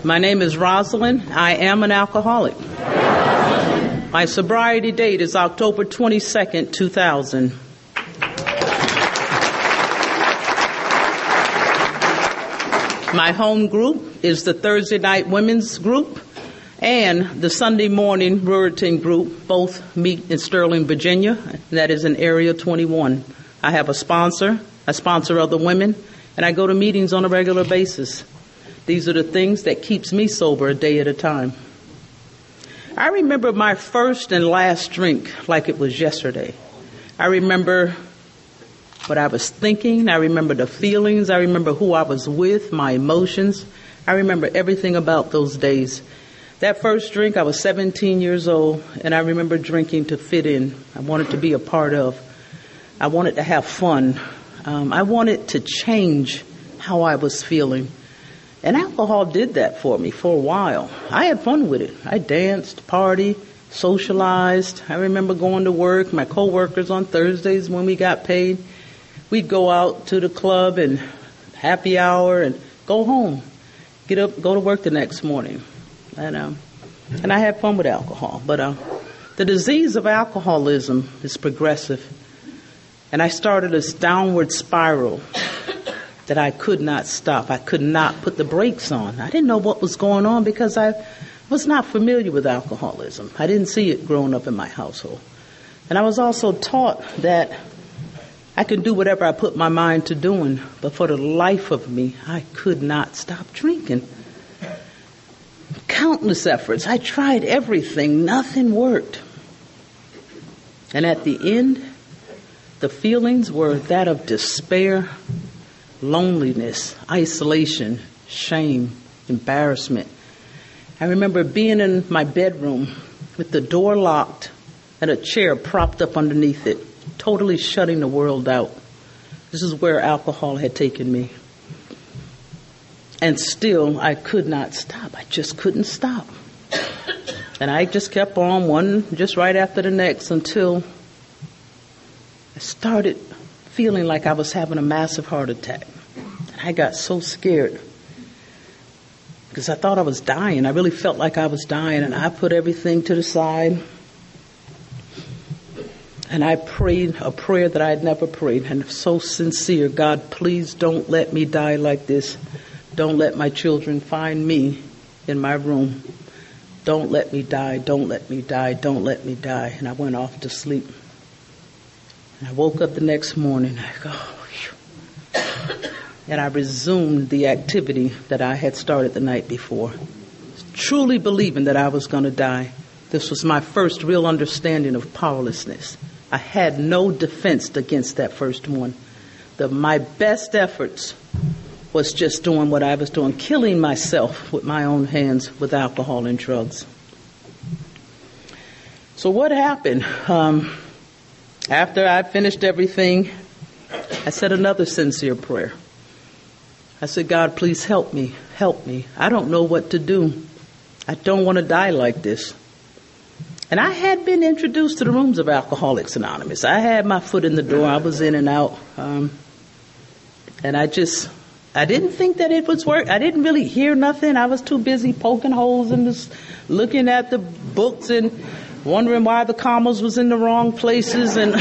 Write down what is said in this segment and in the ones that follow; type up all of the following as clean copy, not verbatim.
My name is Rosalind. I am an alcoholic. My sobriety date is October 22nd, 2000. My home group is the Thursday night women's group and the Sunday morning Ruritan group. Both meet in Sterling, Virginia. That is in Area 21. I have a sponsor. I sponsor other women, and I go to meetings on a regular basis. These are the things that keeps me sober a day at a time. I remember my first and last drink like it was yesterday. I remember what I was thinking. I remember the feelings. I remember who I was with, my emotions. I remember everything about those days. That first drink, I was 17 years old, and I remember drinking to fit in. I wanted to be a part of. I wanted to have fun. I wanted to change how I was feeling. And alcohol did that for me for a while. I had fun with it. I danced, partied, socialized. I remember going to work, my coworkers on Thursdays when we got paid. We'd go out to the club and happy hour and go home, get up, go to work the next morning. And I had fun with alcohol. But the disease of alcoholism is progressive. And I started this downward spiral that I could not stop. I could not put the brakes on. I didn't know what was going on because I was not familiar with alcoholism. I didn't see it growing up in my household. And I was also taught that I could do whatever I put my mind to doing, but for the life of me, I could not stop drinking. Countless efforts. I tried everything. Nothing worked. And at the end, the feelings were that of despair, loneliness, isolation, shame, embarrassment. I remember being in my bedroom with the door locked and a chair propped up underneath it, totally shutting the world out. This is where alcohol had taken me. And still, I could not stop. I just couldn't stop. And I just kept on, one just right after the next, until I started feeling like I was having a massive heart attack. And I got so scared because I thought I was dying. I really felt like I was dying, and I put everything to the side. And I prayed a prayer that I had never prayed, and so sincere. God, please don't let me die like this. Don't let my children find me in my room. Don't let me die. Don't let me die. Don't let me die. And I went off to sleep. And I woke up the next morning. I go, and I resumed the activity that I had started the night before, truly believing that I was going to die. This was my first real understanding of powerlessness. I had no defense against that first one. My best efforts was just doing what I was doing, killing myself with my own hands with alcohol and drugs. So what happened? After I finished everything, I said another sincere prayer. I said, God, please help me. Help me. I don't know what to do. I don't want to die like this. And I had been introduced to the rooms of Alcoholics Anonymous. I had my foot in the door. I was in and out. And I didn't think that it was work. I didn't really hear nothing. I was too busy poking holes and just looking at the books and wondering why the commas was in the wrong places, and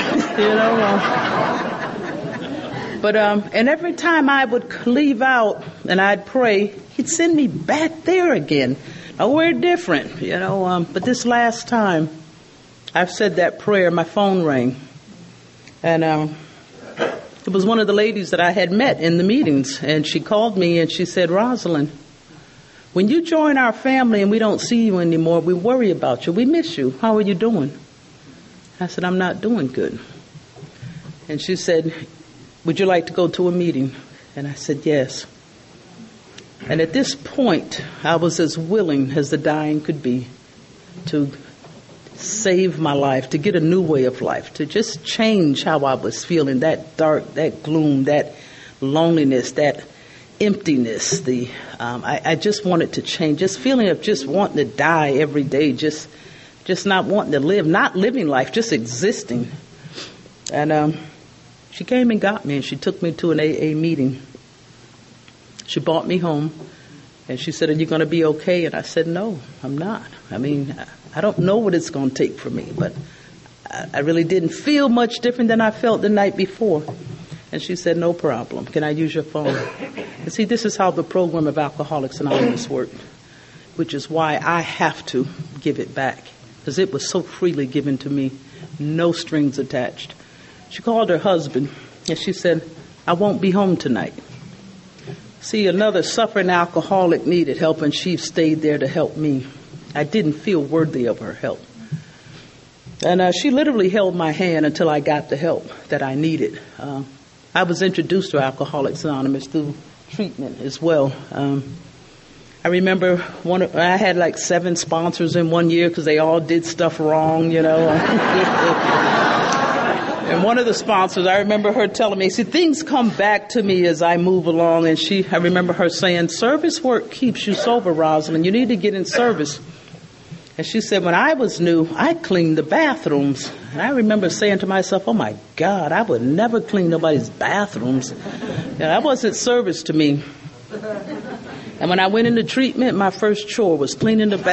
and every time I would leave out and I'd pray, he'd send me back there again. Nowhere different, but this last time I've said that prayer, my phone rang, and it was one of the ladies that I had met in the meetings, and she called me and she said, Rosalind, when you join our family and we don't see you anymore, we worry about you. We miss you. How are you doing? I said, I'm not doing good. And she said, would you like to go to a meeting? And I said, yes. And at this point, I was as willing as the dying could be to save my life, to get a new way of life, to just change how I was feeling, that dark, that gloom, that loneliness, that emptiness. I just wanted to change, this feeling of just wanting to die every day, just not wanting to live, not living life, just existing. And she came and got me, and she took me to an AA meeting. She brought me home, And she said, "Are you going to be okay?" And I said, "No, I'm not. I mean, I don't know what it's going to take for me, but I really didn't feel much different than I felt the night before." And she said, "No problem. Can I use your phone?" And see, this is how the program of Alcoholics Anonymous worked, which is why I have to give it back, because it was so freely given to me, no strings attached. She called her husband, and she said, "I won't be home tonight." See, another suffering alcoholic needed help, and she stayed there to help me. I didn't feel worthy of her help. And she literally held my hand until I got the help that I needed. I was introduced to Alcoholics Anonymous through treatment as well. I remember I had like 7 sponsors in one year because they all did stuff wrong, you know. And one of the sponsors, I remember her telling me, see, things come back to me as I move along. And I remember her saying, "Service work keeps you sober, Rosalind. You need to get in service." And she said, when I was new, I cleaned the bathrooms. And I remember saying to myself, "Oh my God, I would never clean nobody's bathrooms." That wasn't service to me. And when I went into treatment, my first chore was cleaning the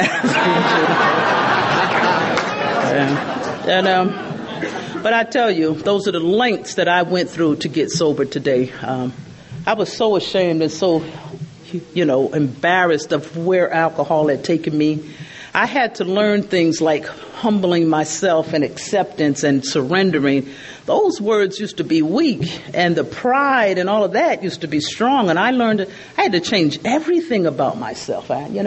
bathroom. But I tell you, those are the lengths that I went through to get sober today. I was so ashamed and so, embarrassed of where alcohol had taken me. I had to learn things like humbling myself and acceptance and surrendering. Those words used to be weak, and the pride and all of that used to be strong. And I learned I had to change everything about myself,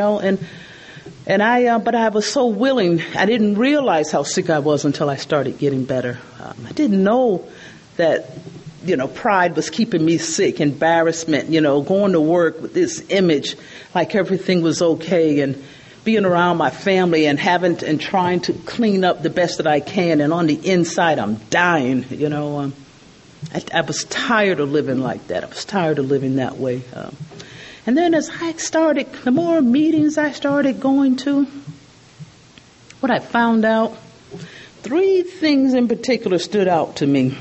but I was so willing. I didn't realize how sick I was until I started getting better. I didn't know that, pride was keeping me sick, embarrassment, going to work with this image like everything was okay, and being around my family and trying to clean up the best that I can. And on the inside, I'm dying, I was tired of living like that. I was tired of living that way. And then as I started, the more meetings I started going to, what I found out, 3 things in particular stood out to me.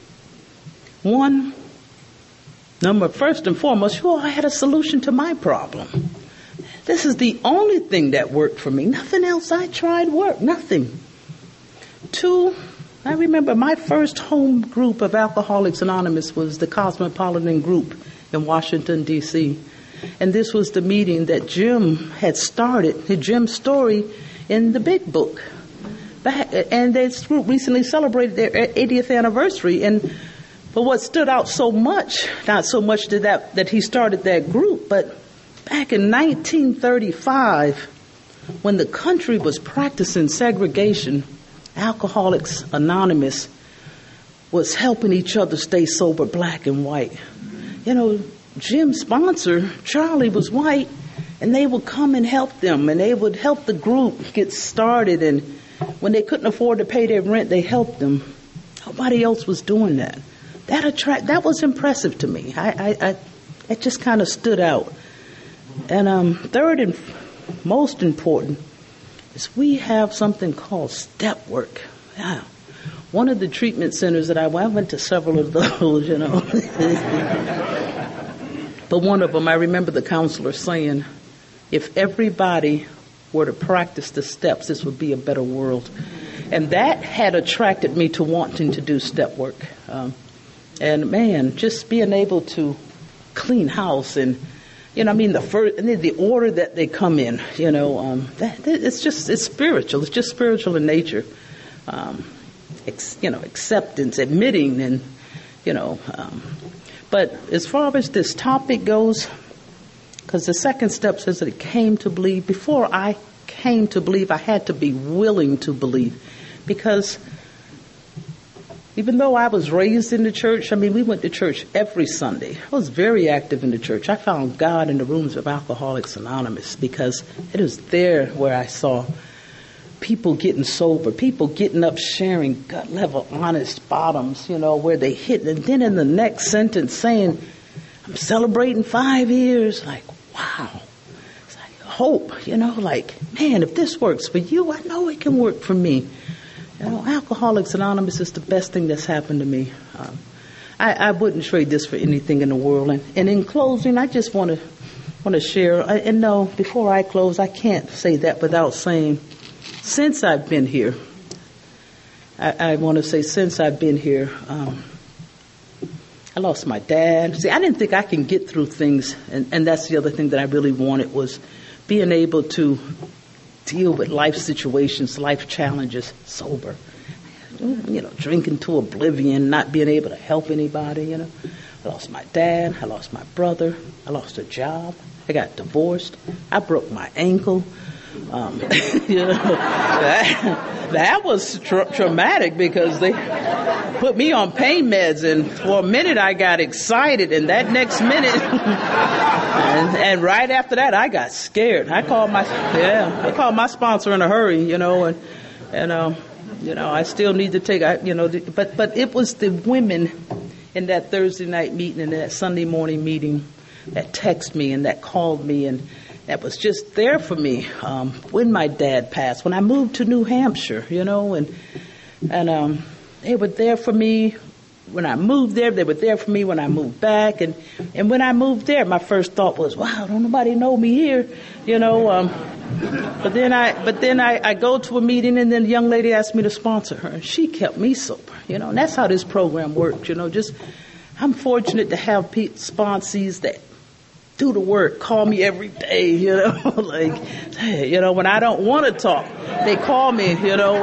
First and foremost, I had a solution to my problem. This is the only thing that worked for me. Nothing else I tried worked, nothing. 2, I remember my first home group of Alcoholics Anonymous was the Cosmopolitan Group in Washington, D.C., and this was the meeting that Jim had started, Jim Story, in the Big Book. And this group recently celebrated their 80th anniversary. But what stood out so much, not so much that he started that group, but back in 1935, when the country was practicing segregation, Alcoholics Anonymous was helping each other stay sober, black and white. Jim's sponsor, Charlie, was white, and they would come and help them, and they would help the group get started, and when they couldn't afford to pay their rent, they helped them. Nobody else was doing that. That was impressive to me. It just kind of stood out. And third and most important is we have something called step work. Yeah. One of the treatment centers that I went to several of those, But one of them, I remember the counselor saying, if everybody were to practice the steps, this would be a better world. And that had attracted me to wanting to do step work. And man, just being able to clean house and, the order that they come in, it's spiritual. It's just spiritual in nature. Acceptance, admitting, and, but as far as this topic goes, because the second step says that it came to believe. Before I came to believe, I had to be willing to believe. Because even though I was raised in the church, we went to church every Sunday. I was very active in the church. I found God in the rooms of Alcoholics Anonymous because it was there where I saw people getting sober, people getting up sharing gut-level honest bottoms, where they hit. And then in the next sentence saying, I'm celebrating 5 years. Like, wow. It's like hope, man, if this works for you, I know it can work for me. Alcoholics Anonymous is the best thing that's happened to me. I wouldn't trade this for anything in the world. And in closing, I just want to want to share, and no, before I close, I can't say that without saying, since I've been here, I want to say since I've been here, I lost my dad. See, I didn't think I can get through things, and that's the other thing that I really wanted was being able to deal with life situations, life challenges, sober. Drinking to oblivion, not being able to help anybody, I lost my dad, I lost my brother, I lost a job, I got divorced, I broke my ankle. That was traumatic because they put me on pain meds, and for a minute I got excited, and that next minute, and right after that I got scared. I called my sponsor in a hurry, and I still need to take, but it was the women in that Thursday night meeting and that Sunday morning meeting that texted me and that called me, and that was just there for me when my dad passed, when I moved to New Hampshire, and they were there for me when I moved there. They were there for me when I moved back, and when I moved there, my first thought was, wow, don't nobody know me here, But then I go to a meeting, and then the young lady asked me to sponsor her, and she kept me sober, and that's how this program works, I'm fortunate to have sponsees that do the work, call me every day, like, hey, when I don't want to talk, they call me,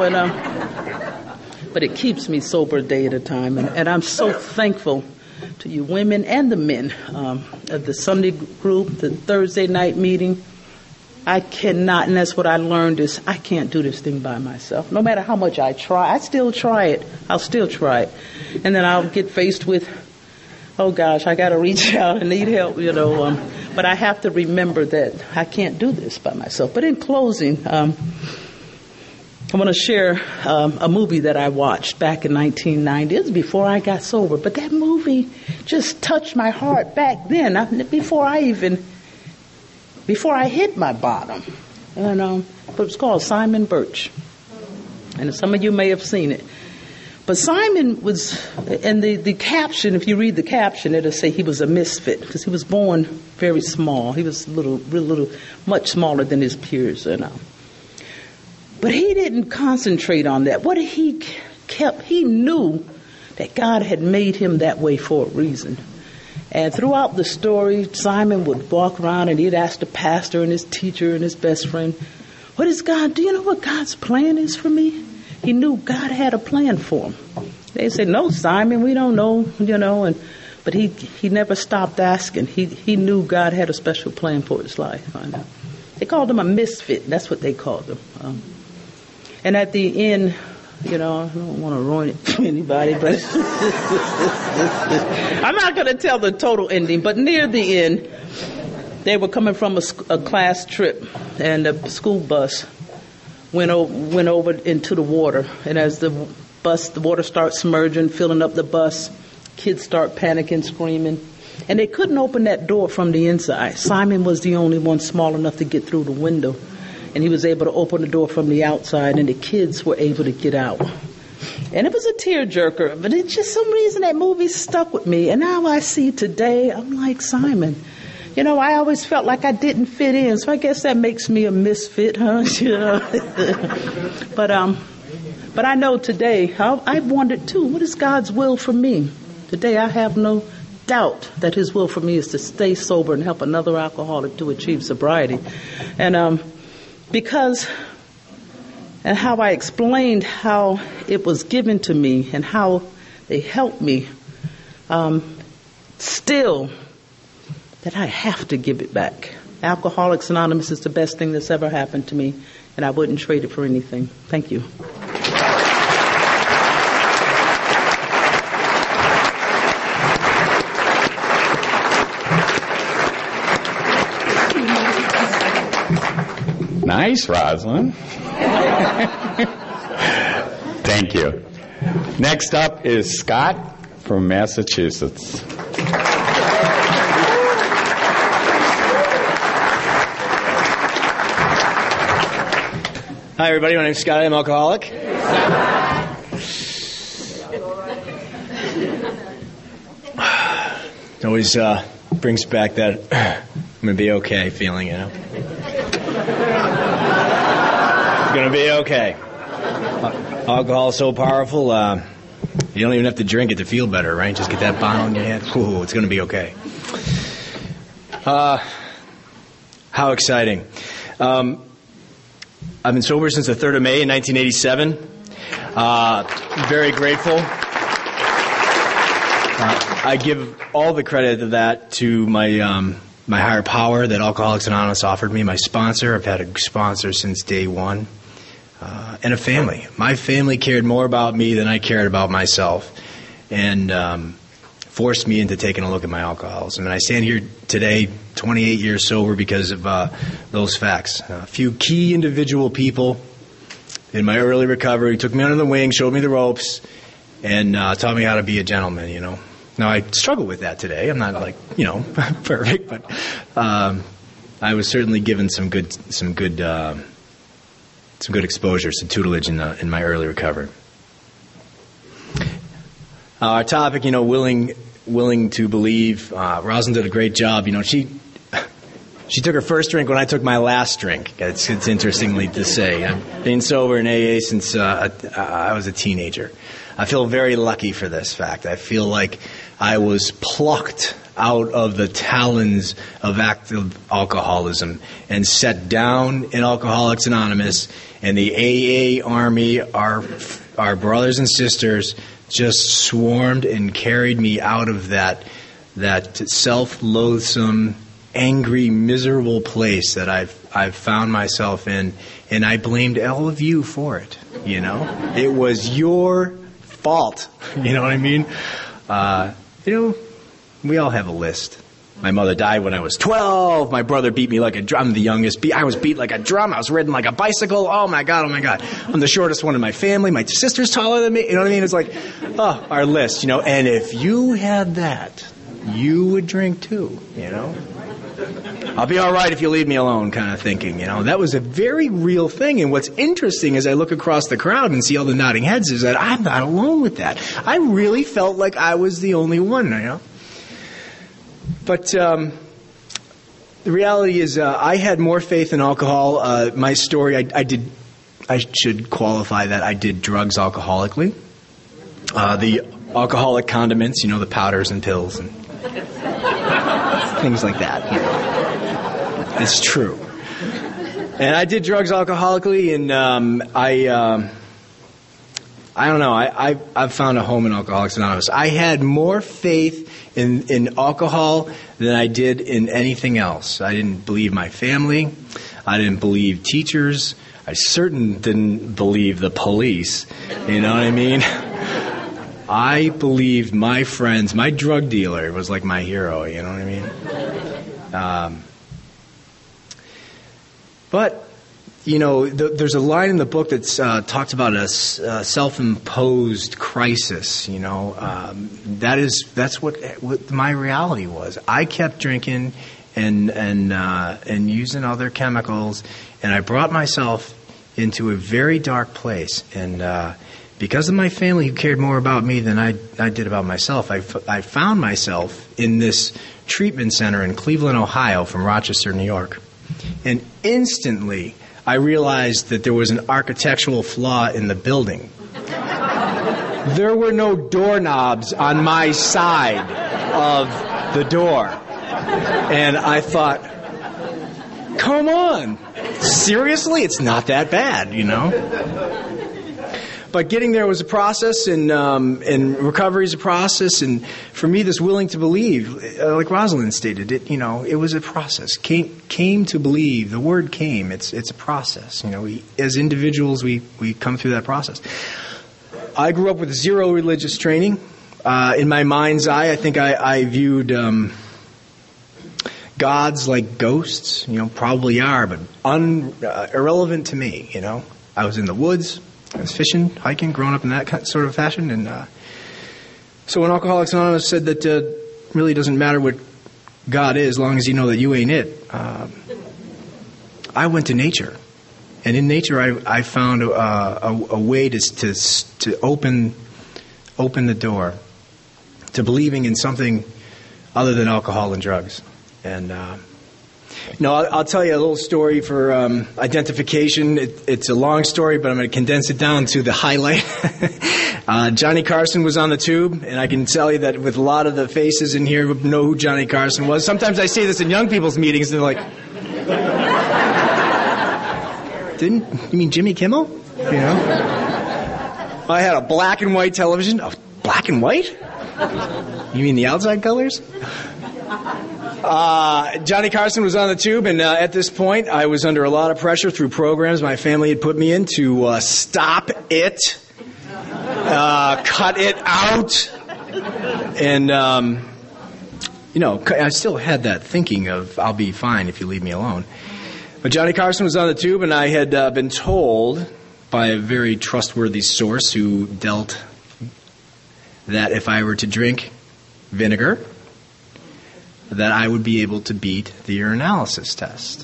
but it keeps me sober a day at a time, and I'm so thankful to you women and the men of the Sunday group, the Thursday night meeting. I cannot, and that's what I learned is I can't do this thing by myself. No matter how much I try, I still try it. I'll still try it. And then I'll get faced with, oh gosh, I got to reach out and need help, but I have to remember that I can't do this by myself. But in closing, I want to share a movie that I watched back in 1990. It was before I got sober, but that movie just touched my heart back then, before I hit my bottom. And it was called Simon Birch. And some of you may have seen it. But Simon was, and the caption, if you read the caption, it'll say he was a misfit because he was born very small. He was real little, much smaller than his peers. But he didn't concentrate on that. What he knew that God had made him that way for a reason. And throughout the story, Simon would walk around and he'd ask the pastor and his teacher and his best friend, what is God, do you know what God's plan is for me? He knew God had a plan for him. They said, no, Simon, we don't know, but he never stopped asking. He knew God had a special plan for his life. They called him a misfit. That's what they called him. And at the end, I don't want to ruin it for anybody, but I'm not going to tell the total ending, but near the end, they were coming from a class trip, and a school bus went over into the water. And as the water starts submerging, filling up the bus, kids start panicking, screaming. And they couldn't open that door from the inside. Simon was the only one small enough to get through the window. And he was able to open the door from the outside, and the kids were able to get out. And it was a tearjerker, but it's just some reason that movie stuck with me. And now I see today, I'm like Simon. I always felt like I didn't fit in, so I guess that makes me a misfit, huh? But I know today, I wondered too, what is God's will for me? Today I have no doubt that his will for me is to stay sober and help another alcoholic to achieve sobriety. And because, and how I explained how it was given to me and how they helped me, still, that I have to give it back. Alcoholics Anonymous is the best thing that's ever happened to me, and I wouldn't trade it for anything. Thank you. Nice, Rosalind. Thank you. Next up is Scott from Massachusetts. Hi, everybody. My name's Scott. I'm an alcoholic. It always brings back that I'm going to be okay feeling, It's going to be okay. Alcohol is so powerful, you don't even have to drink it to feel better, right? Just get that bottle in your head. Ooh, it's going to be okay. How exciting. I've been sober since the 3rd of May in 1987. Very grateful. I give all the credit of that to my higher power that Alcoholics Anonymous offered me, my sponsor. I've had a sponsor since day one. And a family. My family cared more about me than I cared about myself, and forced me into taking a look at my alcoholism. And I stand here today, 28 years sober, because of those facts. A few key individual people in my early recovery took me under the wing, showed me the ropes, and taught me how to be a gentleman, Now, I struggle with that today. I'm not perfect, but I was certainly given some good exposure, some tutelage in my early recovery. Our topic, willing to believe. Rosalind did a great job. She took her first drink when I took my last drink. It's interestingly to say. I've been sober in AA since I was a teenager. I feel very lucky for this fact. I feel like I was plucked out of the talons of active alcoholism and set down in Alcoholics Anonymous, and the AA army, our brothers and sisters, just swarmed and carried me out of that self-loathsome, angry, miserable place that I've found myself in, and I blamed all of you for it. It was your fault. You know what I mean? We all have a list. My mother died when I was 12. My brother beat me like a drum. I'm the youngest. I was beat like a drum. I was ridden like a bicycle. Oh, my God. I'm the shortest one in my family. My sister's taller than me. You know what I mean? It's like, our list, And if you had that, you would drink too, I'll be all right if you leave me alone kind of thinking, That was a very real thing. And what's interesting as I look across the crowd and see all the nodding heads is that I'm not alone with that. I really felt like I was the only one, But the reality is I had more faith in alcohol. My story, I should qualify that I did drugs alcoholically. The alcoholic condiments, the powders and pills and things like that. It's true. And I did drugs alcoholically, and I don't know. I've found a home in Alcoholics Anonymous. I had more faith in alcohol than I did in anything else. I didn't believe my family. I didn't believe teachers. I certainly didn't believe the police. You know what I mean? I believed my friends. My drug dealer was like my hero. You know what I mean? But there's a line in the book that talks about a self-imposed crisis. That's what my reality was. I kept drinking and using other chemicals, and I brought myself into a very dark place. And because of my family, who cared more about me than I did about myself, I found myself in this treatment center in Cleveland, Ohio, from Rochester, New York, and instantly I realized that there was an architectural flaw in the building. There were no doorknobs on my side of the door. And I thought, come on, seriously? It's not that bad, But getting there was a process, and recovery is a process. And for me, this willing to believe, like Rosalind stated, it was a process. Came to believe. The word came. It's a process. As individuals, we come through that process. I grew up with zero religious training. In my mind's eye, I think I viewed gods like ghosts. Probably are, but irrelevant to me. I was in the woods. I was fishing, hiking, growing up in that sort of fashion. And so when Alcoholics Anonymous said that really doesn't matter what God is, as long as you know that you ain't it, I went to nature. And in nature, I found a way to open the door to believing in something other than alcohol and drugs. And No, I'll tell you a little story for identification. It's a long story, but I'm going to condense it down to the highlight. Johnny Carson was on the tube, and I can tell you that with a lot of the faces in here know who Johnny Carson was. Sometimes I say this in young people's meetings, and they're like, you mean Jimmy Kimmel? You know? I had a black and white television. Oh, black and white? You mean the outside colors? Johnny Carson was on the tube, and at this point, I was under a lot of pressure through programs my family had put me in to stop it, cut it out, and, I still had that thinking of, I'll be fine if you leave me alone. But Johnny Carson was on the tube, and I had been told by a very trustworthy source who dealt that if I were to drink vinegar, that I would be able to beat the urinalysis test.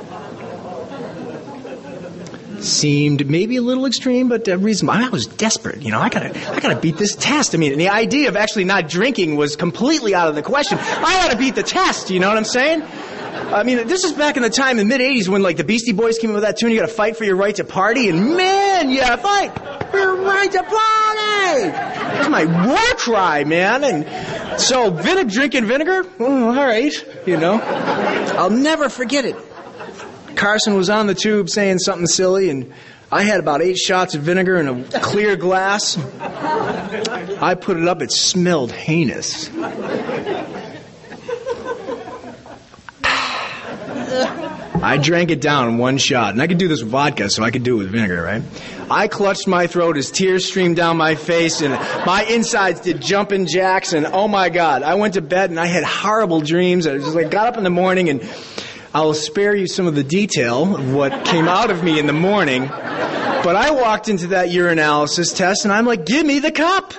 Seemed maybe a little extreme, but reasonable. I was desperate, I gotta beat this test. I mean, the idea of actually not drinking was completely out of the question. I gotta beat the test, you know what I'm saying? I mean, this is back in the time, in the mid-'80s, when, the Beastie Boys came in with that tune, you gotta fight for your right to party, and man, you gotta fight for your right to party! That's my war cry, man, and so, drinking vinegar? All right, I'll never forget it. Carson was on the tube saying something silly, and I had about 8 shots of vinegar in a clear glass. I put it up, it smelled heinous. I drank it down in one shot, and I could do this with vodka, so I could do it with vinegar, right? I clutched my throat as tears streamed down my face, and my insides did jumping jacks, and oh my God, I went to bed and I had horrible dreams. I just got up in the morning, and I'll spare you some of the detail of what came out of me in the morning, but I walked into that urinalysis test, and I'm like, give me the cup!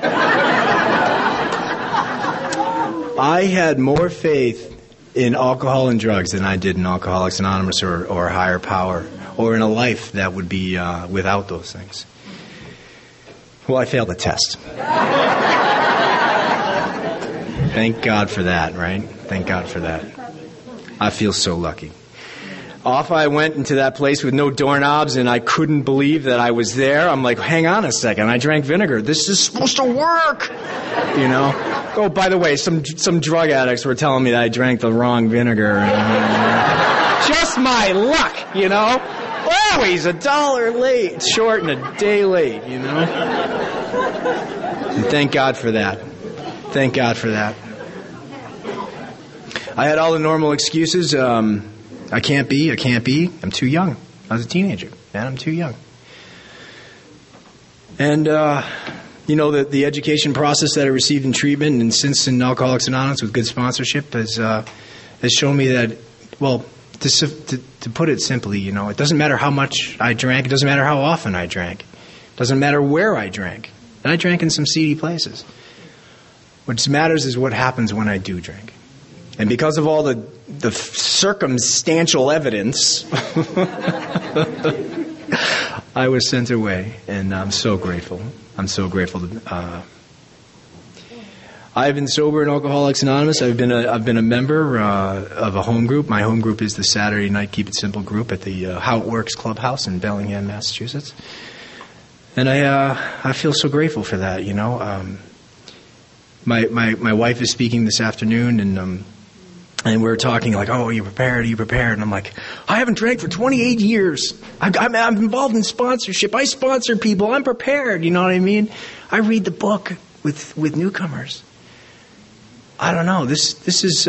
I had more faith in alcohol and drugs than I did in Alcoholics Anonymous or higher power, or in a life that would be without those things. Well, I failed the test. Thank God for that, right? Thank God for that. I feel so lucky. Off I went into that place with no doorknobs, and I couldn't believe that I was there. I'm like, hang on a second, I drank vinegar. This is supposed to work, Oh, by the way, some drug addicts were telling me that I drank the wrong vinegar. Just my luck, Always $1 late, short and a day late, And thank God for that. Thank God for that. I had all the normal excuses. I can't be. I'm too young. I was a teenager, man. I'm too young. And, the education process that I received in treatment and since in Alcoholics Anonymous with good sponsorship has shown me that, well, to put it simply, it doesn't matter how much I drank. It doesn't matter how often I drank. It doesn't matter where I drank. And I drank in some seedy places. What matters is what happens when I do drink. And because of all the circumstantial evidence, I was sent away, and I'm so grateful. I'm so grateful. I've been sober in Alcoholics Anonymous. I've been a member of a home group. My home group is the Saturday Night Keep It Simple group at the How It Works Clubhouse in Bellingham, Massachusetts. And I feel so grateful for that. My wife is speaking this afternoon, and we're talking like, oh, are you prepared? Are you prepared? And I'm like, I haven't drank for 28 years. I'm involved in sponsorship. I sponsor people. I'm prepared. You know what I mean? I read the book with newcomers. I don't know. This is,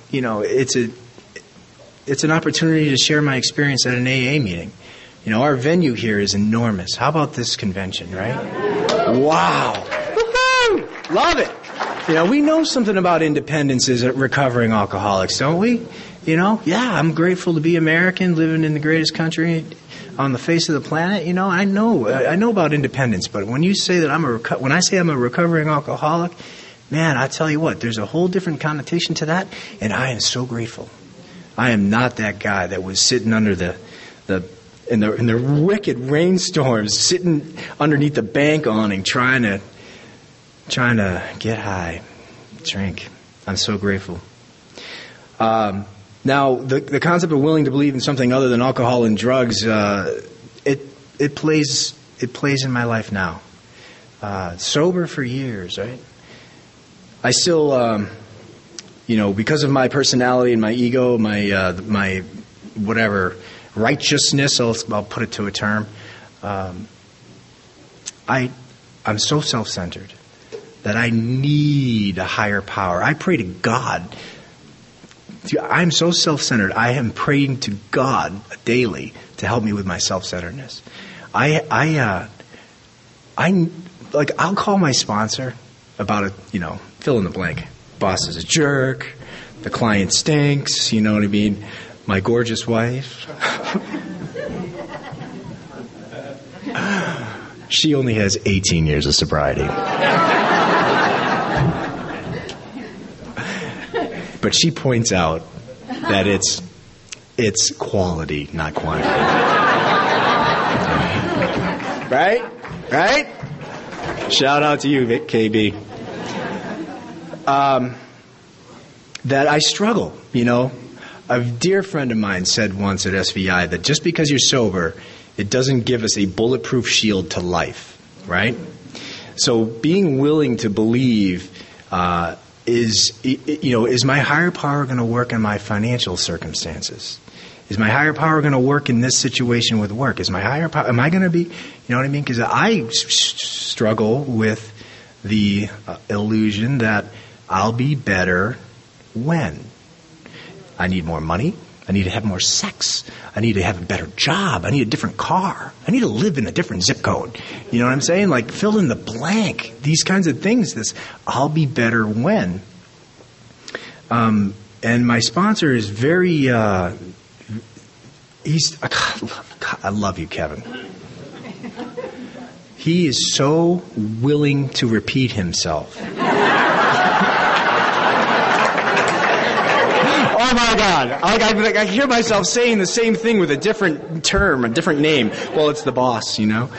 it's an opportunity to share my experience at an AA meeting. Our venue here is enormous. How about this convention, right? Wow. Woo-hoo! Love it. We know something about independence as recovering alcoholics, don't we? Yeah, I'm grateful to be American, living in the greatest country on the face of the planet. I know about independence, but when you say that when I say I'm a recovering alcoholic, man, I tell you what, there's a whole different connotation to that, and I am so grateful. I am not that guy that was sitting under in the wicked rainstorms, sitting underneath the bank awning, trying to get high, drink. I'm so grateful. Now, the concept of willing to believe in something other than alcohol and drugs, it plays in my life now. Sober for years, right? I still, because of my personality and my ego, my whatever righteousness, I'll put it to a term. I'm so self-centered that I need a higher power. I pray to God. I'm so self-centered. I am praying to God daily to help me with my self-centeredness. I'll call my sponsor about fill in the blank. Boss is a jerk. The client stinks. You know what I mean? My gorgeous wife. She only has 18 years of sobriety. But she points out that it's quality, not quantity. Right? Shout out to you, Vic KB. That I struggle, A dear friend of mine said once at SVI that just because you're sober, it doesn't give us a bulletproof shield to life, right? So being willing to believe is my higher power going to work in my financial circumstances? Is my higher power going to work in this situation with work? Is my higher power, am I going to be, you know what I mean? Because I struggle with the illusion that I'll be better when I need more money. I need to have more sex. I need to have a better job. I need a different car. I need to live in a different zip code. You know what I'm saying? Like, fill in the blank. These kinds of things. I'll be better when. And my sponsor is very, I love you, Kevin. He is so willing to repeat himself. Oh my God! I hear myself saying the same thing with a different term, a different name. Well, it's the boss,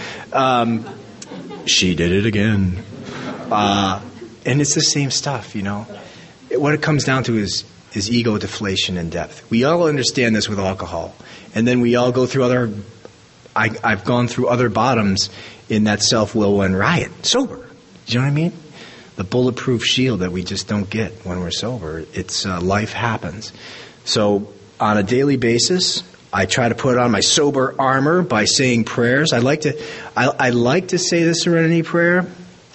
She did it again, and it's the same stuff, What it comes down to is ego deflation and depth. We all understand this with alcohol, and then we all go through I've gone through other bottoms in that self-will when riot sober. Do you know what I mean? The bulletproof shield that we just don't get when we're sober. It's life happens. So on a daily basis, I try to put on my sober armor by saying prayers. I like to say the Serenity Prayer.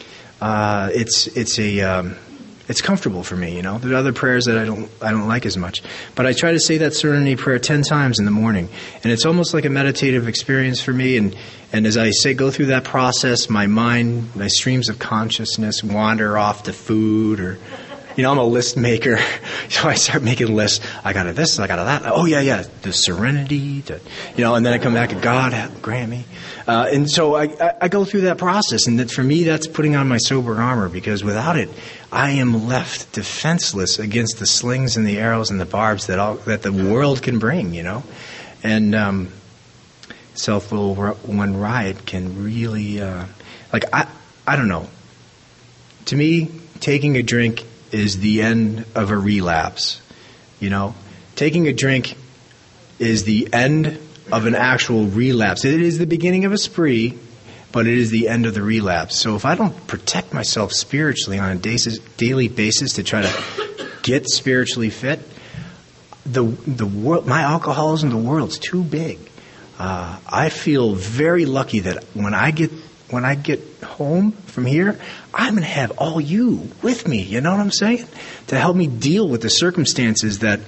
It's comfortable for me, There are other prayers that I don't like as much, but I try to say that Serenity Prayer 10 times in the morning, and it's almost like a meditative experience for me. And as I go through that process, my mind, my streams of consciousness wander off to food, or I'm a list maker, so I start making lists. I got this, I got that. Oh yeah, the serenity, and then I come back and God grant me. And so I go through that process, and that for me, that's putting on my sober armor, because without it, I am left defenseless against the slings and the arrows and the barbs that the world can bring, And self-will when riot can really, I don't know. To me, taking a drink is the end of a relapse, Taking a drink is the end of an actual relapse. It is the beginning of a spree, but it is the end of the relapse. So if I don't protect myself spiritually on a daily basis to try to get spiritually fit, the world, my alcoholism, the world's too big. I feel very lucky that when I get home from here, I'm going to have all you with me. You know what I'm saying? To help me deal with the circumstances that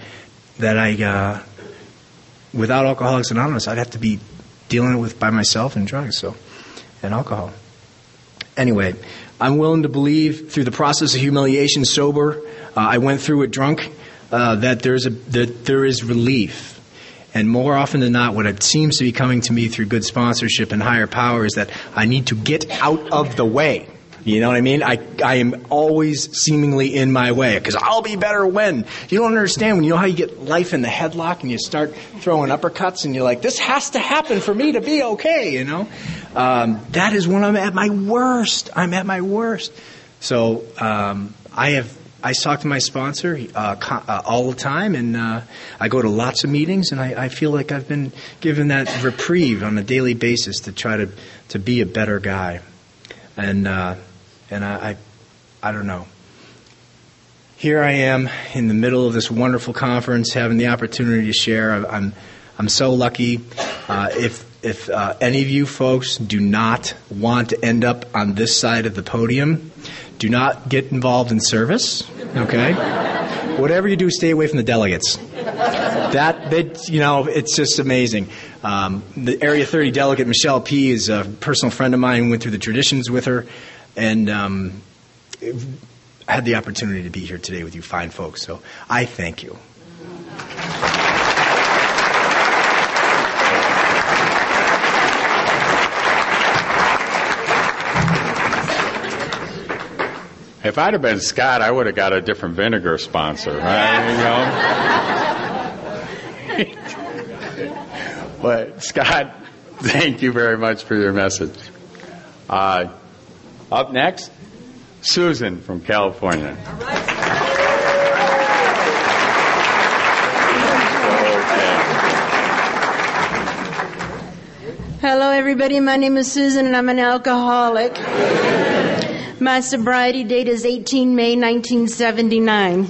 I, without Alcoholics Anonymous, I'd have to be dealing with by myself and drugs, and alcohol. Anyway, I'm willing to believe through the process of humiliation, sober, I went through it drunk, that there is relief. And more often than not, what it seems to be coming to me through good sponsorship and higher power is that I need to get out of the way. You know what I mean? I am always seemingly in my way, because I'll be better when. You don't understand when you know how you get life in the headlock and you start throwing uppercuts and you're like, this has to happen for me to be okay, That is when I'm at my worst. I'm at my worst. So I have I talk to my sponsor all the time, and I go to lots of meetings, and I feel like I've been given that reprieve on a daily basis to try to be a better guy. And I don't know. Here I am in the middle of this wonderful conference, having the opportunity to share. I'm so lucky. If any of you folks do not want to end up on this side of the podium, do not get involved in service, okay? Whatever you do, stay away from the delegates. It's just amazing. The Area 30 delegate, Michelle P., is a personal friend of mine. Went through the traditions with her, and had the opportunity to be here today with you fine folks. So I thank you. If I'd have been Scott, I would have got a different vinegar sponsor, right? But Scott, thank you very much for your message. Up next, Susan from California. Hello, everybody. My name is Susan, and I'm an alcoholic. My sobriety date is 18 May 1979.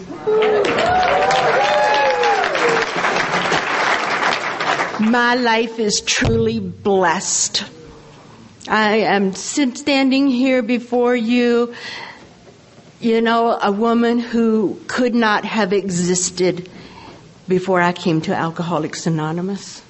My life is truly blessed. I am standing here before you, a woman who could not have existed before I came to Alcoholics Anonymous.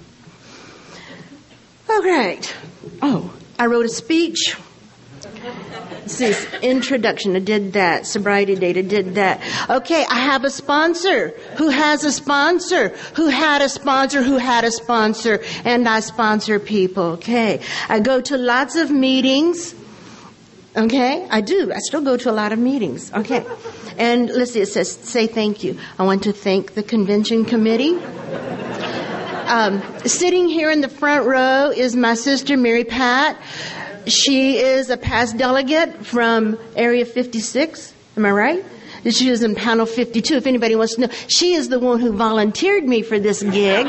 All right. I wrote a speech. This introduction, I did that. Sobriety date, I did that. Okay, I have a sponsor who has a sponsor who had a sponsor who had a sponsor, and I sponsor people. Okay, I go to lots of meetings. Okay, I do. I still go to a lot of meetings. Okay, and let's see, it says, say thank you. I want to thank the convention committee. Sitting here in the front row is my sister, Mary Pat. She is a past delegate from Area 56. Am I right? She was in panel 52, if anybody wants to know. She is the one who volunteered me for this gig.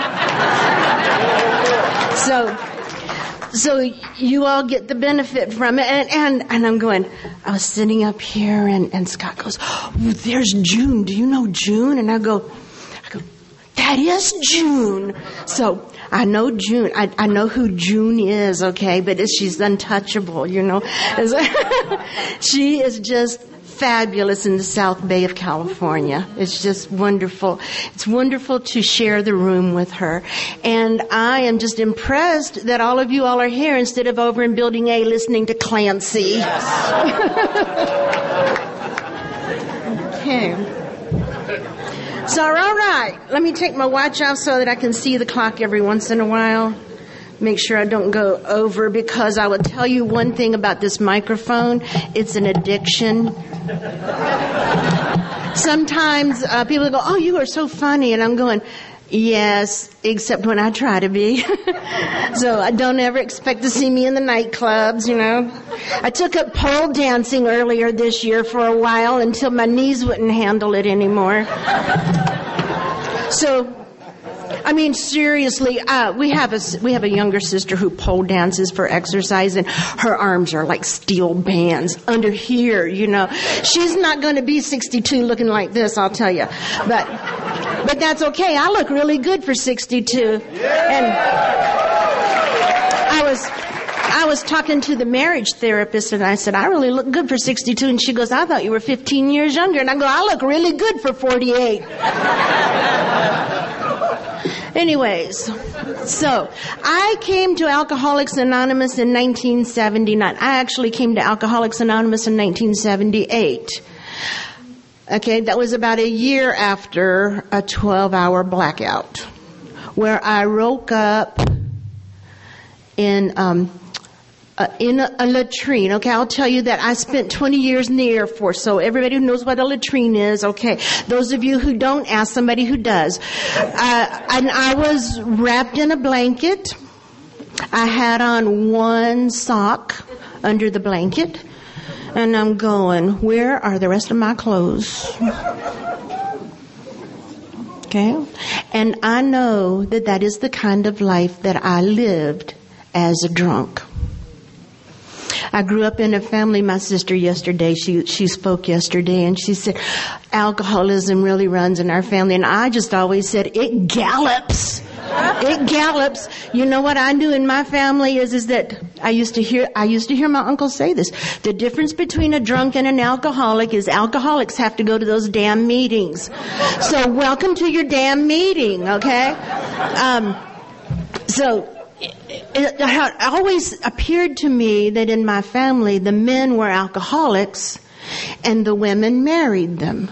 So you all get the benefit from it. And I'm going, I was sitting up here and Scott goes, oh, there's June. Do you know June? And I go, that is June. So I know June. I know who June is, okay, but she's untouchable, She is just fabulous in the South Bay of California. It's just wonderful. It's wonderful to share the room with her. And I am just impressed that all of you all are here instead of over in Building A listening to Clancy. Okay. So, all right, let me take my watch off so that I can see the clock every once in a while. Make sure I don't go over, because I will tell you one thing about this microphone. It's an addiction. Sometimes people go, oh, you are so funny. And I'm going, yes, except when I try to be. So I don't ever expect to see me in the nightclubs, I took up pole dancing earlier this year for a while until my knees wouldn't handle it anymore. So, seriously, we have a younger sister who pole dances for exercise, and her arms are like steel bands under here, She's not going to be 62 looking like this, I'll tell you. But that's okay. I look really good for 62. And I was talking to the marriage therapist, and I said, I really look good for 62. And she goes, I thought you were 15 years younger. And I go, I look really good for 48. Anyways, so I came to Alcoholics Anonymous in 1979. I actually came to Alcoholics Anonymous in 1978. Okay, that was about a year after a 12-hour blackout, where I woke up in a latrine. Okay, I'll tell you that I spent 20 years in the Air Force, so everybody who knows what a latrine is, okay. Those of you who don't, ask somebody who does. And I was wrapped in a blanket. I had on one sock under the blanket. And I'm going, where are the rest of my clothes? Okay? And I know that that is the kind of life that I lived as a drunk. I grew up in a family, my sister yesterday, she spoke yesterday, and she said, alcoholism really runs in our family. And I just always said, it gallops. It gallops. You know what I knew in my family is that I used to hear my uncle say this. The difference between a drunk and an alcoholic is alcoholics have to go to those damn meetings. So welcome to your damn meeting, okay? It always appeared to me that in my family, the men were alcoholics and the women married them.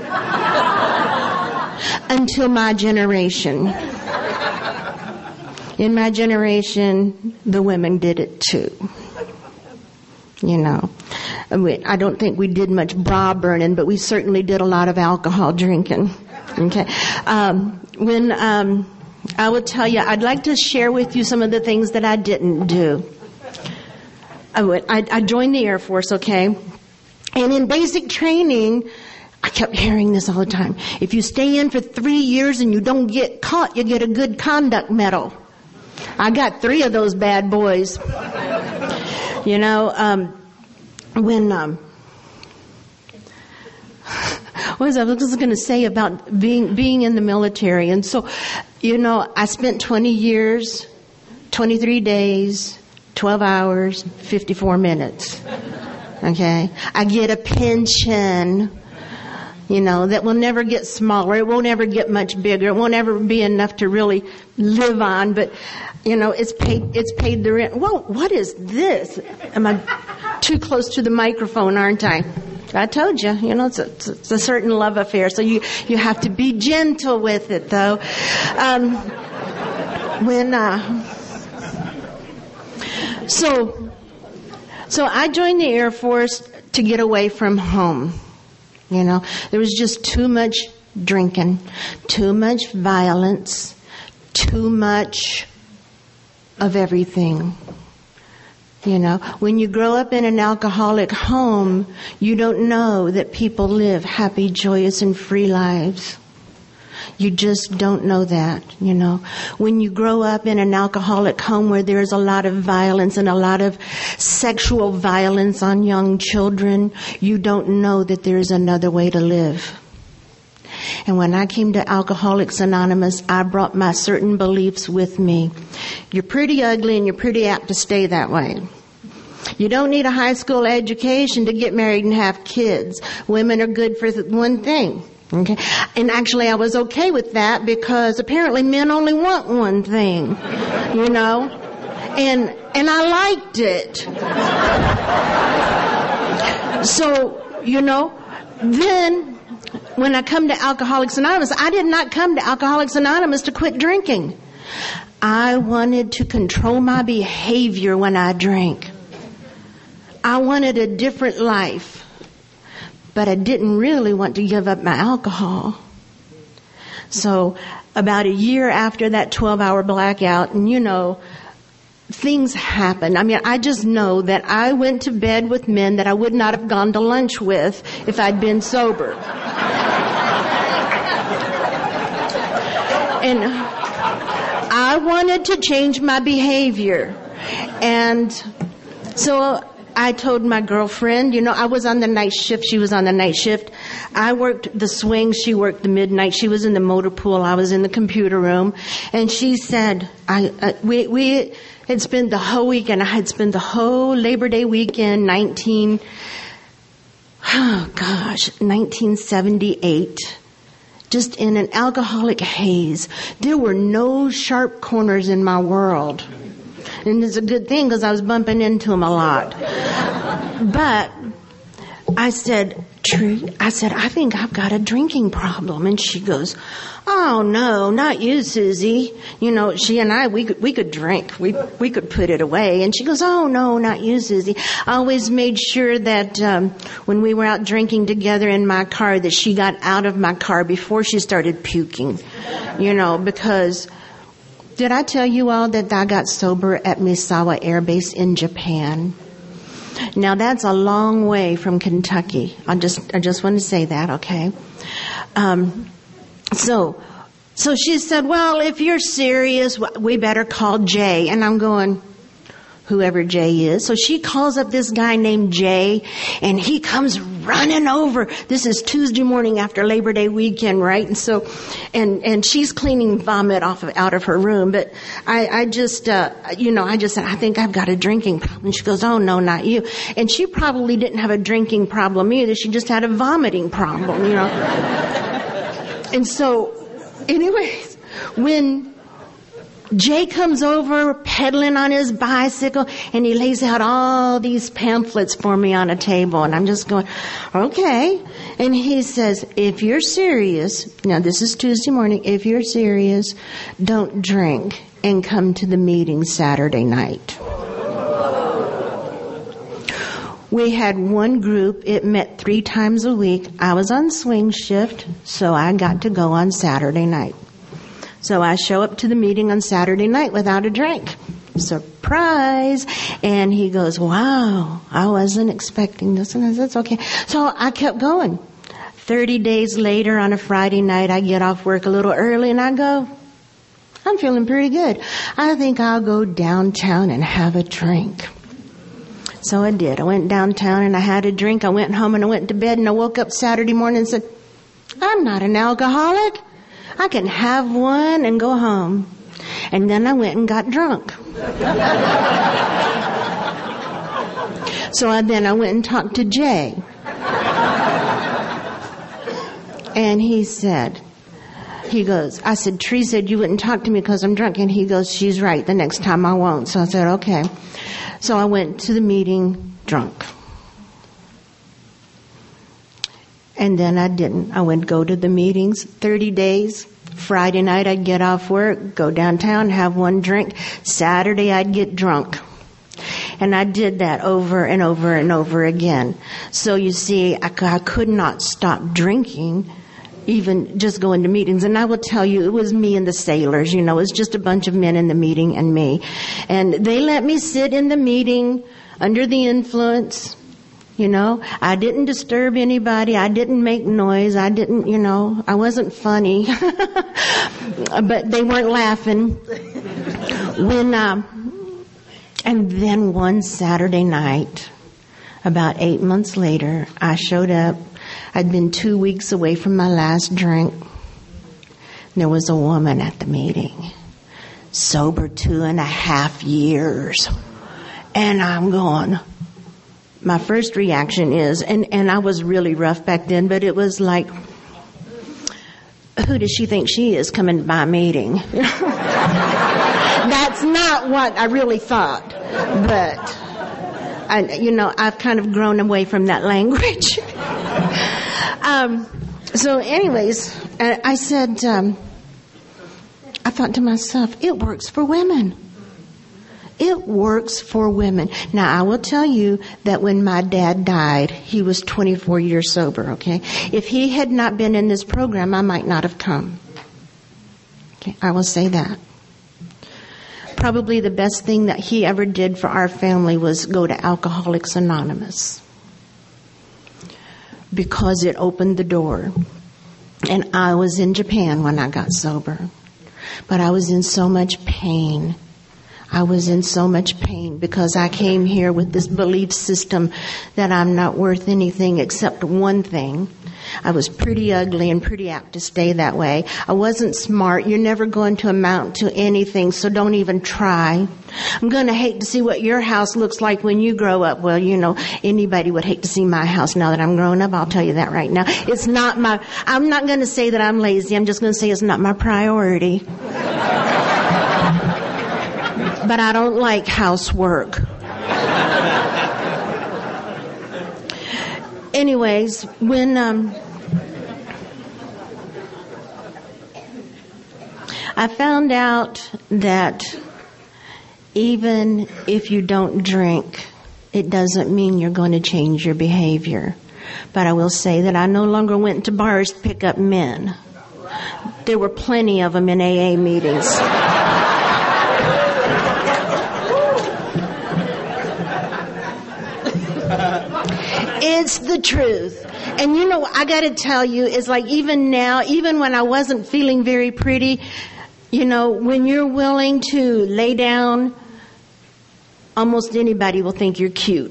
Until my generation. In my generation, the women did it too. You know, I don't think we did much bra burning, but we certainly did a lot of alcohol drinking. Okay. I will tell you, I'd like to share with you some of the things that I didn't do. I joined the Air Force, okay? And in basic training, I kept hearing this all the time. If you stay in for 3 years and you don't get caught, you get a good conduct medal. I got 3 of those bad boys. You know, what was I going to say about being in the military? And so, you know, I spent 20 years, 23 days, 12 hours, 54 minutes. Okay? I get a pension, you know, that will never get smaller. It won't ever get much bigger. It won't ever be enough to really live on, but, you know, it's paid the rent. Whoa, what is this? Am I too close to the microphone, aren't I? I told you, you know, it's a certain love affair. So you have to be gentle with it, though. So I joined the Air Force to get away from home. You know, there was just too much drinking, too much violence, too much of everything. You know, when you grow up in an alcoholic home, you don't know that people live happy, joyous, and free lives. You just don't know that, you know. When you grow up in an alcoholic home where there's a lot of violence and a lot of sexual violence on young children, you don't know that there's another way to live. And when I came to Alcoholics Anonymous, I brought my certain beliefs with me. You're pretty ugly and you're pretty apt to stay that way. You don't need a high school education to get married and have kids. Women are good for one thing. Okay? And actually I was okay with that because apparently men only want one thing. You know? And I liked it. So, you know, then when I come to Alcoholics Anonymous, I did not come to Alcoholics Anonymous to quit drinking. I wanted to control my behavior when I drank. I wanted a different life, but I didn't really want to give up my alcohol. So about a year after that 12-hour blackout, and you know, things happened. I mean, I just know that I went to bed with men that I would not have gone to lunch with if I'd been sober. And I wanted to change my behavior. And so I told my girlfriend, you know, I was on the night shift. She was on the night shift. I worked the swing. She worked the midnight. She was in the motor pool. I was in the computer room. And she said, we had spent the whole weekend. I had spent the whole Labor Day weekend, 1978, just in an alcoholic haze. There were no sharp corners in my world. And it's a good thing because I was bumping into him a lot. But I said, I think I've got a drinking problem. And she goes, oh no, not you, Susie. You know, she and I, we could drink. We could put it away. And she goes, oh no, not you, Susie. I always made sure that when we were out drinking together in my car that she got out of my car before she started puking. You know, because did I tell you all that I got sober at Misawa Air Base in Japan? Now that's a long way from Kentucky. I just want to say that, okay? So she said, well, if you're serious, we better call Jay. And I'm going, whoever Jay is. So she calls up this guy named Jay, and he comes running over. This is Tuesday morning after Labor Day weekend, right? And so, and she's cleaning vomit out of her room. But I just said, I think I've got a drinking problem. She goes, oh no, not you. And she probably didn't have a drinking problem either. She just had a vomiting problem, And so, anyways, when Jay comes over pedaling on his bicycle, and he lays out all these pamphlets for me on a table, and I'm just going, okay. And he says, if you're serious, now this is Tuesday morning, if you're serious, don't drink and come to the meeting Saturday night. We had one group, it met 3 times a week. I was on swing shift, so I got to go on Saturday night. So I show up to the meeting on Saturday night without a drink. Surprise! And he goes, wow, I wasn't expecting this. And I said, it's okay. So I kept going. 30 days later on a Friday night, I get off work a little early and I go, I'm feeling pretty good. I think I'll go downtown and have a drink. So I did. I went downtown and I had a drink. I went home and I went to bed, and I woke up Saturday morning and said, I'm not an alcoholic. I can have one and go home. And then I went and got drunk. So I went and talked to Jay. And he goes, I said, Tree said you wouldn't talk to me because I'm drunk. And he goes, she's right. The next time I won't. So I said, okay. So I went to the meeting drunk. And then I didn't. I would go to the meetings 30 days. Friday night I'd get off work, go downtown, have one drink. Saturday I'd get drunk. And I did that over and over and over again. So you see, I could not stop drinking, even just going to meetings. And I will tell you, it was me and the sailors, it was just a bunch of men in the meeting and me. And they let me sit in the meeting under the influence. I didn't disturb anybody. I didn't make noise. I didn't, I wasn't funny. But they weren't laughing. And then one Saturday night, about 8 months later, I showed up. I'd been 2 weeks away from my last drink. There was a woman at the meeting, sober 2.5 years. And I'm going, my first reaction is, and I was really rough back then, but it was like, who does she think she is coming to my meeting? That's not what I really thought. But, I've kind of grown away from that language. So anyways, I said, I thought to myself, it works for women. It works for women. Now, I will tell you that when my dad died, he was 24 years sober, okay? If he had not been in this program, I might not have come. Okay, I will say that. Probably the best thing that he ever did for our family was go to Alcoholics Anonymous, because it opened the door. And I was in Japan when I got sober, but I was in so much pain. I was in so much pain because I came here with this belief system that I'm not worth anything except one thing. I was pretty ugly and pretty apt to stay that way. I wasn't smart. You're never going to amount to anything, so don't even try. I'm going to hate to see what your house looks like when you grow up. Well, anybody would hate to see my house now that I'm grown up. I'll tell you that right now. I'm not going to say that I'm lazy. I'm just going to say it's not my priority. But I don't like housework. Anyways, when I found out that even if you don't drink, it doesn't mean you're going to change your behavior. But I will say that I no longer went to bars to pick up men. There were plenty of them in AA meetings. It's the truth. And you know, I got to tell you, it's like even now, even when I wasn't feeling very pretty, you know, when you're willing to lay down, almost anybody will think you're cute.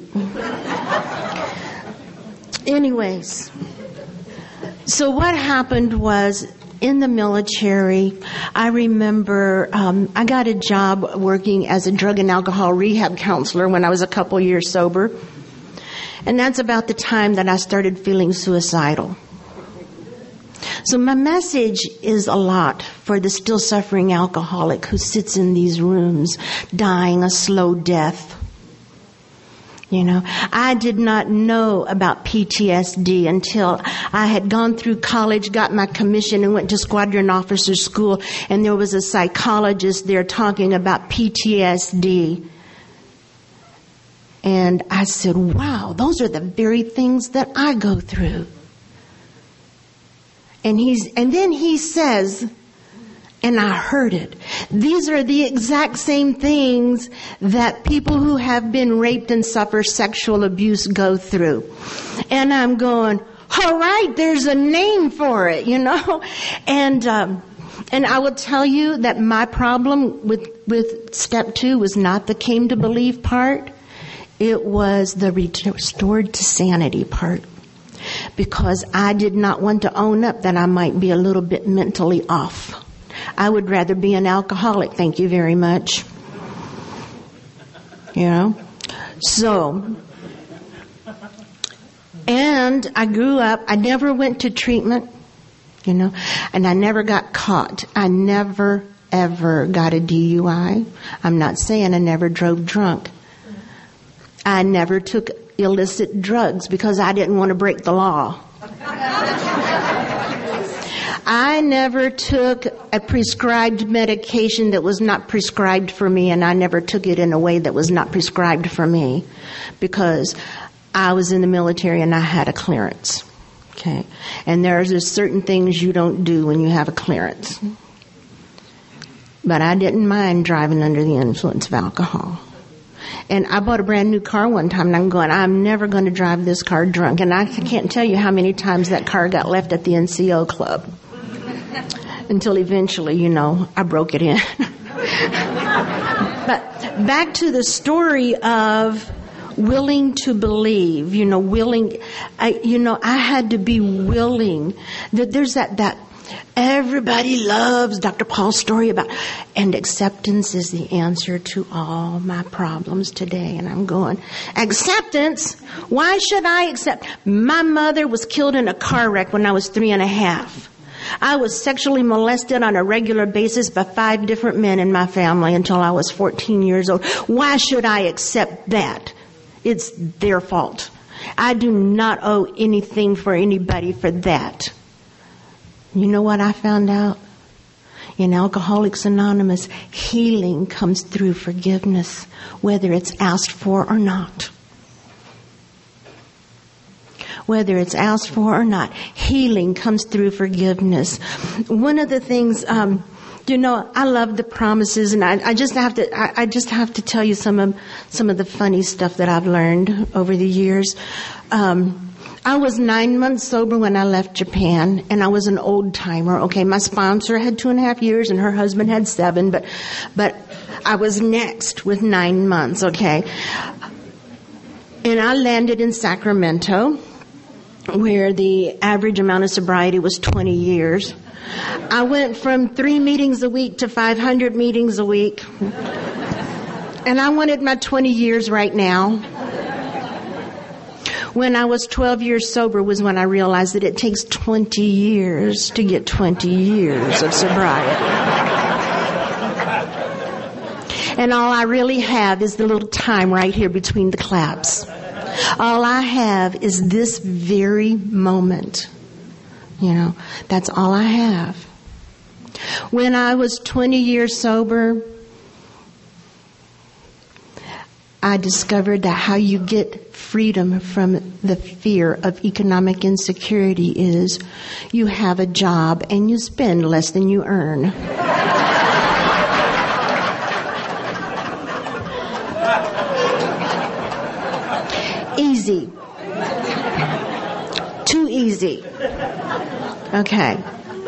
Anyways, so what happened was, in the military, I remember I got a job working as a drug and alcohol rehab counselor when I was a couple years sober. And that's about the time that I started feeling suicidal. So my message is a lot for the still suffering alcoholic who sits in these rooms dying a slow death. You know, I did not know about PTSD until I had gone through college, got my commission, and went to squadron officer school, and there was a psychologist there talking about PTSD. And I said, wow, those are the very things that I go through. And then he says, and I heard it, these are the exact same things that people who have been raped and suffer sexual abuse go through. And I'm going, all right, there's a name for it, you know. And I will tell you that my problem with step 2 was not the came to believe part. It was the restored to sanity part. Because I did not want to own up that I might be a little bit mentally off. I would rather be an alcoholic, thank you very much. You know? So, and I grew up, I never went to treatment, you know, and I never got caught. I never, ever got a DUI. I'm not saying I never drove drunk. I never took illicit drugs because I didn't want to break the law. I never took a prescribed medication that was not prescribed for me, and I never took it in a way that was not prescribed for me because I was in the military and I had a clearance. Okay. And there's just certain things you don't do when you have a clearance. But I didn't mind driving under the influence of alcohol. And I bought a brand new car one time, and I'm going, I'm never going to drive this car drunk. And I can't tell you how many times that car got left at the NCO club. Until eventually, you know, I broke it in. But back to the story of willing to believe, you know, I had to be willing. There's that everybody loves Dr. Paul's story about, and acceptance is the answer to all my problems today. And I'm going, acceptance? Why should I accept? My mother was killed in a car wreck when I was 3.5. I was sexually molested on a regular basis by 5 different men in my family until I was 14 years old. Why should I accept that? It's their fault. I do not owe anything for anybody for that. You know what I found out? In Alcoholics Anonymous, healing comes through forgiveness, whether it's asked for or not. Whether it's asked for or not, healing comes through forgiveness. One of the things, you know, I love the promises, and I just have to tell you some of the funny stuff that I've learned over the years. I was 9 months sober when I left Japan, and I was an old timer. Okay, my sponsor had 2.5 years, and her husband had 7, but I was next with 9 months. Okay, and I landed in Sacramento, where the average amount of sobriety was 20 years. I went from 3 meetings a week to 500 meetings a week. And I wanted my 20 years right now. When I was 12 years sober was when I realized that it takes 20 years to get 20 years of sobriety. And all I really have is the little time right here between the claps. All I have is this very moment. You know, that's all I have. When I was 20 years sober, I discovered that how you get freedom from the fear of economic insecurity is you have a job and you spend less than you earn. Easy. easy. Okay.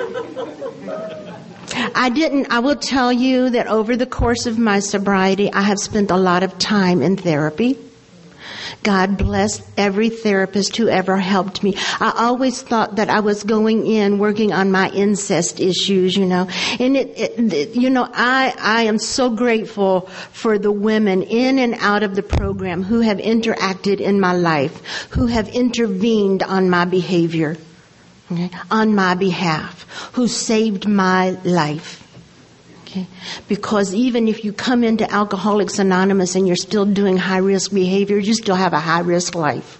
I will tell you that over the course of my sobriety, I have spent a lot of time in therapy. God bless every therapist who ever helped me. I always thought that I was going in working on my incest issues, And I am so grateful for the women in and out of the program who have interacted in my life, who have intervened on my behavior, on my behalf, who saved my life. Okay. Because even if you come into Alcoholics Anonymous and you're still doing high-risk behavior, you still have a high-risk life.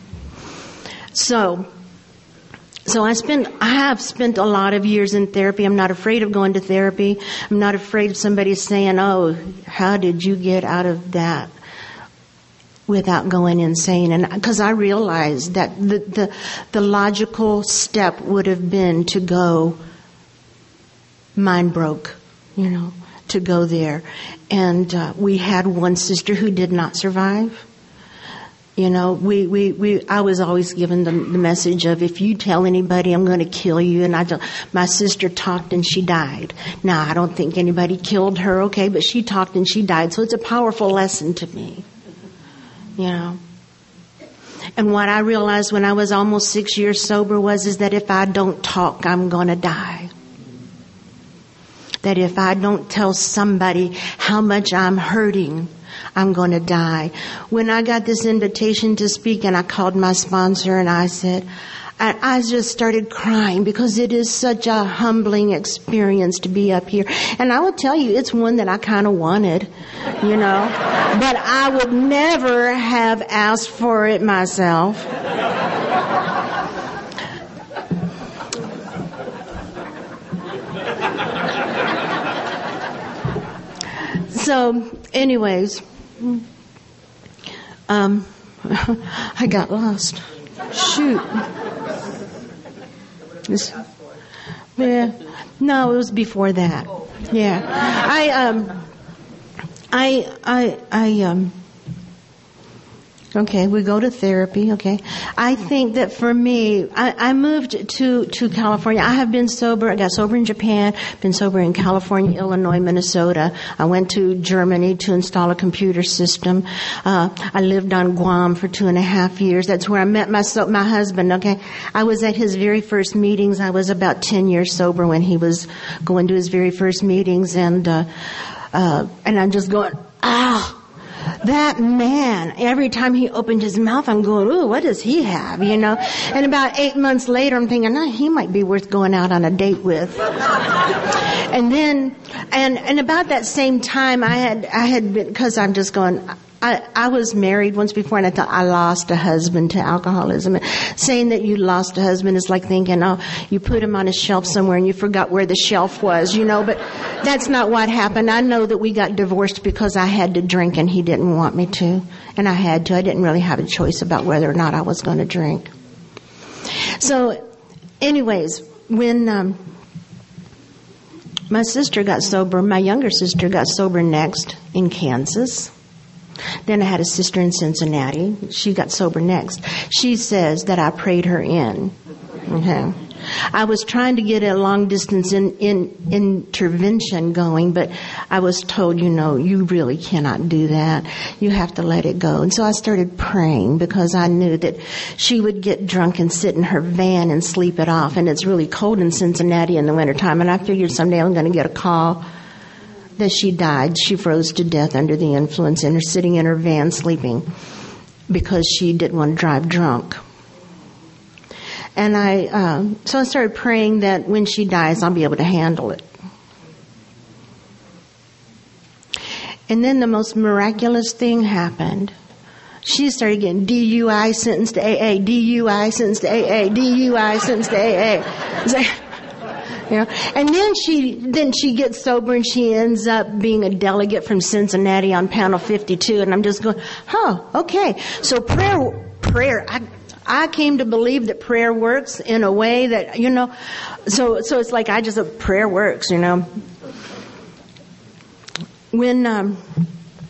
So I have spent a lot of years in therapy. I'm not afraid of going to therapy. I'm not afraid of somebody saying, "Oh, how did you get out of that?" without going insane. And because I realized that the logical step would have been to go mind broke. To go there. And we had one sister who did not survive. I was always given the message of, if you tell anybody, I'm going to kill you. And my sister talked and she died. Now, I don't think anybody killed her, okay, but she talked and she died. So it's a powerful lesson to me. And what I realized when I was almost 6 years sober is that if I don't talk, I'm going to die. That if I don't tell somebody how much I'm hurting, I'm going to die. When I got this invitation to speak and I called my sponsor and I said, I just started crying because it is such a humbling experience to be up here. And I will tell you, it's one that I kind of wanted, but I would never have asked for it myself. So, anyways, I got lost. Shoot. No, it was before that. Yeah. Okay, we go to therapy, okay. I think that for me, I moved to California. I have been sober. I got sober in Japan, been sober in California, Illinois, Minnesota. I went to Germany to install a computer system. I lived on Guam for 2.5 years. That's where I met my husband, okay. I was at his very first meetings. I was about 10 years sober when he was going to his very first meetings, and I'm just going, that man, every time he opened his mouth, I'm going, ooh, what does he have, And about 8 months later, I'm thinking, he might be worth going out on a date with. And then, and about that same time, I had been, because I'm just going, I was married once before, and I thought I lost a husband to alcoholism. And saying that you lost a husband is like thinking, you put him on a shelf somewhere and you forgot where the shelf was, but that's not what happened. I know that we got divorced because I had to drink and he didn't want me to. And I had to. I didn't really have a choice about whether or not I was going to drink. So, anyways, when my sister got sober, my younger sister got sober next in Kansas. Then I had a sister in Cincinnati. She got sober next. She says that I prayed her in. Okay. I was trying to get a long distance intervention going, but I was told, you really cannot do that. You have to let it go. And so I started praying because I knew that she would get drunk and sit in her van and sleep it off. And it's really cold in Cincinnati in the wintertime. And I figured someday I'm going to get a call that she died. She froze to death under the influence and sitting in her van sleeping because she didn't want to drive drunk. And so I started praying that when she dies, I'll be able to handle it. And then the most miraculous thing happened. She started getting DUI, sentenced to AA, DUI, sentenced to AA, DUI, sentenced to AA. And then she gets sober and she ends up being a delegate from Cincinnati on panel 52. And I'm just going, okay. So prayer, I came to believe that prayer works in a way that, so it's like prayer works, When,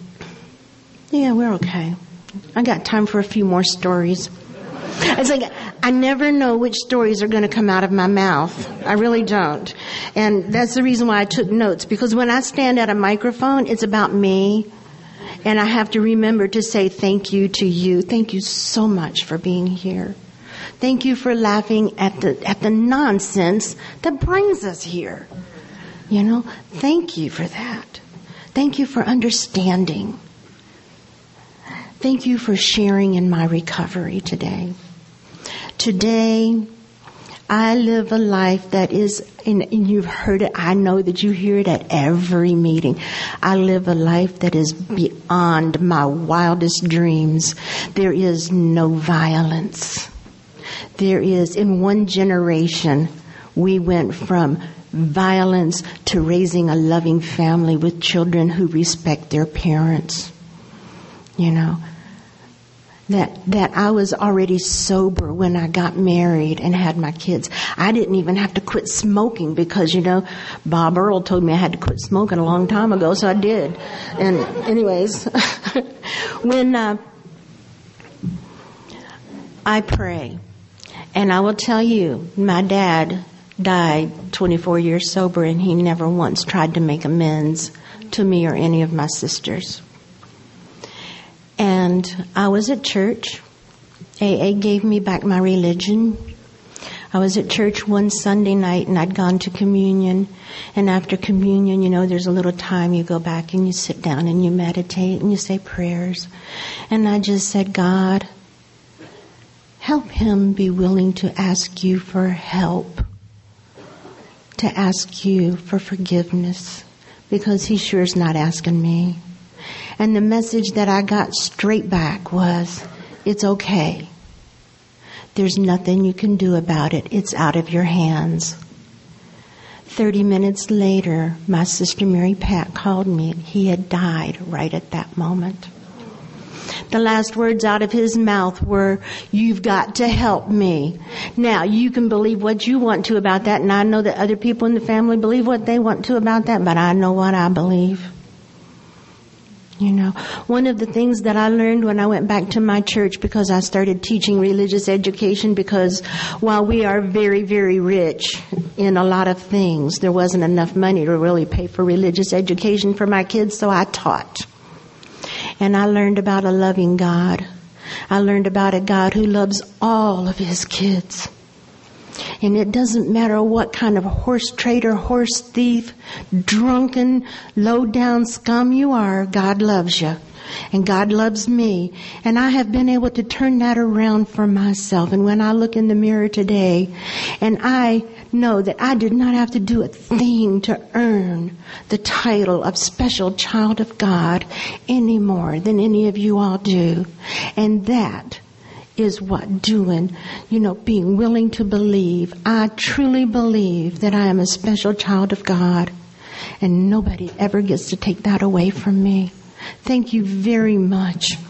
we're okay. I got time for a few more stories. It's like, I never know which stories are going to come out of my mouth. I really don't. And that's the reason why I took notes, because when I stand at a microphone, it's about me. And I have to remember to say thank you to you. Thank you so much for being here. Thank you for laughing at the nonsense that brings us here. You know, thank you for that. Thank you for understanding. Thank you for sharing in my recovery today. Today, I live a life that is, and you've heard it, I know that you hear it at every meeting. I live a life that is beyond my wildest dreams. There is no violence. There is, in one generation, we went from violence to raising a loving family with children who respect their parents. You know, that I was already sober when I got married and had my kids. I didn't even have to quit smoking because, you know, Bob Earl told me I had to quit smoking a long time ago, so I did. And anyways, when I pray, and I will tell you, my dad died 24 years sober, and he never once tried to make amends to me or any of my sisters. And I was at church. AA gave me back my religion. I was at church one Sunday night, and I'd gone to communion. And after communion, you know, there's a little time you go back and you sit down and you meditate and you say prayers. And I just said, God, help him be willing to ask you for help, to ask you for forgiveness, because he sure is not asking me. And the message that I got straight back was, it's okay. There's nothing you can do about it. It's out of your hands. 30 minutes later, my sister Mary Pat called me. He had died right at that moment. The last words out of his mouth were, you've got to help me. Now, you can believe what you want to about that, and I know that other people in the family believe what they want to about that, but I know what I believe. You know, one of the things that I learned when I went back to my church, because I started teaching religious education, because while we are very, very rich in a lot of things, there wasn't enough money to really pay for religious education for my kids, so I taught. And I learned about a loving God. I learned about a God who loves all of his kids. And it doesn't matter what kind of horse trader, horse thief, drunken, low-down scum you are, God loves you. And God loves me. And I have been able to turn that around for myself. And when I look in the mirror today, and I know that I did not have to do a thing to earn the title of special child of God any more than any of you all do. And that is what doing, you know, being willing to believe. I truly believe that I am a special child of God, and nobody ever gets to take that away from me. Thank you very much